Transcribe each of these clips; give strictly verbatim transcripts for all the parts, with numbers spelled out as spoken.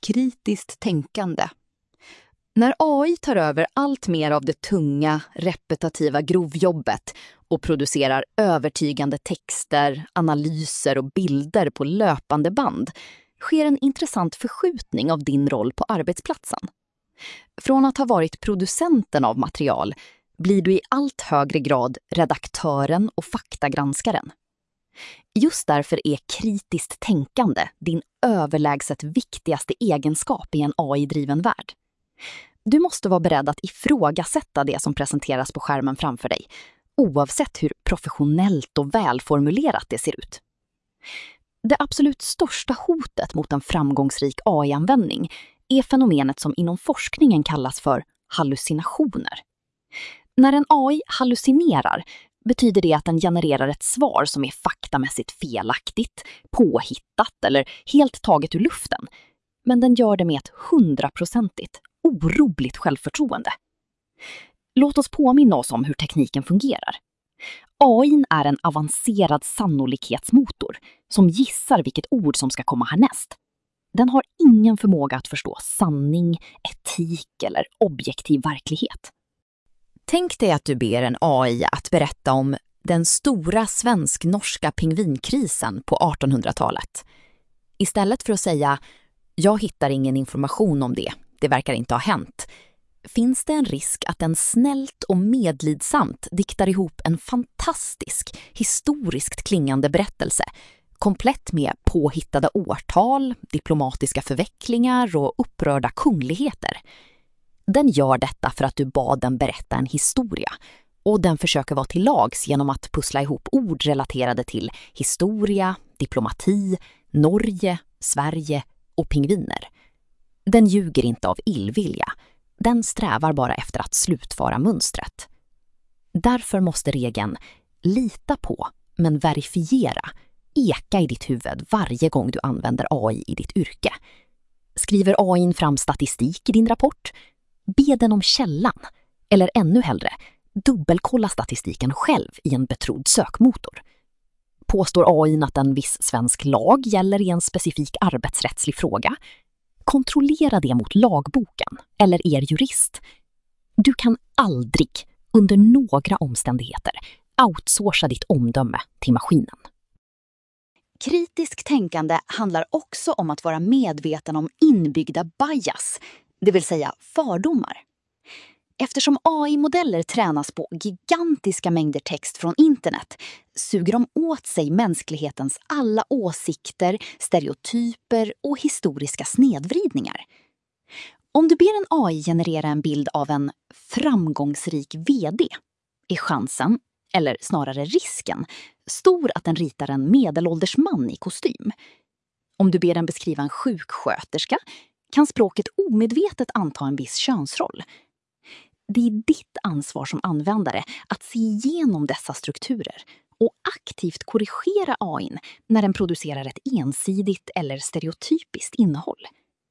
kritiskt tänkande. När A I tar över allt mer av det tunga, repetitiva grovjobbet och producerar övertygande texter, analyser och bilder på löpande band sker en intressant förskjutning av din roll på arbetsplatsen. Från att ha varit producenten av material blir du i allt högre grad redaktören och faktagranskaren. Just därför är kritiskt tänkande din överlägset viktigaste egenskap i en A I-driven värld. Du måste vara beredd att ifrågasätta det som presenteras på skärmen framför dig, oavsett hur professionellt och välformulerat det ser ut. Det absolut största hotet mot en framgångsrik A I-användning är fenomenet som inom forskningen kallas för hallucinationer. När en A I hallucinerar betyder det att den genererar ett svar som är faktamässigt felaktigt, påhittat eller helt taget ur luften. Men den gör det med ett hundraprocentigt, orubbligt självförtroende. Låt oss påminna oss om hur tekniken fungerar. A I är en avancerad sannolikhetsmotor som gissar vilket ord som ska komma härnäst. Den har ingen förmåga att förstå sanning, etik eller objektiv verklighet. Tänk dig att du ber en A I att berätta om den stora svensk-norska pingvinkrisen på artonhundratalet. Istället för att säga "jag hittar ingen information om det, det verkar inte ha hänt", finns det en risk att den snällt och medlidsamt diktar ihop en fantastisk, historiskt klingande berättelse, komplett med påhittade årtal, diplomatiska förvecklingar och upprörda kungligheter. Den gör detta för att du bad den berätta en historia, och den försöker vara till lags genom att pussla ihop ord relaterade till historia, diplomati, Norge, Sverige och pingviner. Den ljuger inte av illvilja. Den strävar bara efter att slutföra mönstret. Därför måste regeln "lita på men verifiera" eka i ditt huvud varje gång du använder A I i ditt yrke. Skriver A I fram statistik i din rapport? Be den om källan. Eller ännu hellre, dubbelkolla statistiken själv i en betrodd sökmotor. Påstår A I att en viss svensk lag gäller i en specifik arbetsrättslig fråga? Kontrollera det mot lagboken eller er jurist. Du kan aldrig, under några omständigheter, outsourca ditt omdöme till maskinen. Kritiskt tänkande handlar också om att vara medveten om inbyggda bias, det vill säga fördomar. Eftersom A I-modeller tränas på gigantiska mängder text från internet suger de åt sig mänsklighetens alla åsikter, stereotyper och historiska snedvridningar. Om du ber en A I generera en bild av en framgångsrik vd är chansen, eller snarare risken, stor att den ritar en medelålders man i kostym. Om du ber den beskriva en sjuksköterska kan språket omedvetet anta en viss könsroll. Det är ditt ansvar som användare att se igenom dessa strukturer och aktivt korrigera A I när den producerar ett ensidigt eller stereotypiskt innehåll.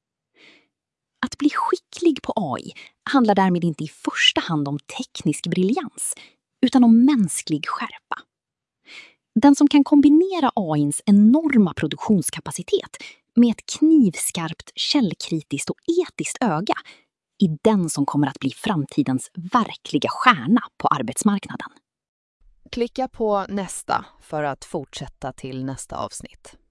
Att bli skicklig på A I handlar därmed inte i första hand om teknisk briljans, utan om mänsklig skärpa. Den som kan kombinera A I:ns enorma produktionskapacitet med ett knivskarpt, källkritiskt och etiskt öga är den som kommer att bli framtidens verkliga stjärna på arbetsmarknaden. Klicka på nästa för att fortsätta till nästa avsnitt.